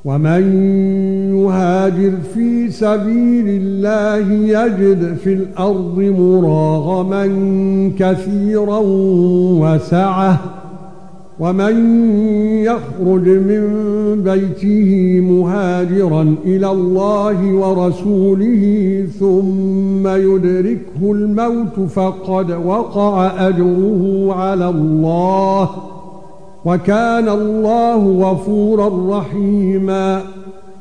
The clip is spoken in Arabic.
ومن يهاجر في سبيل الله يجد في الأرض مراغما كثيرا وسعة ومن يخرج من بيته مهاجرا إلى الله ورسوله ثم يدركه الموت فقد وقع أجره على الله وكان الله غفورا رحيما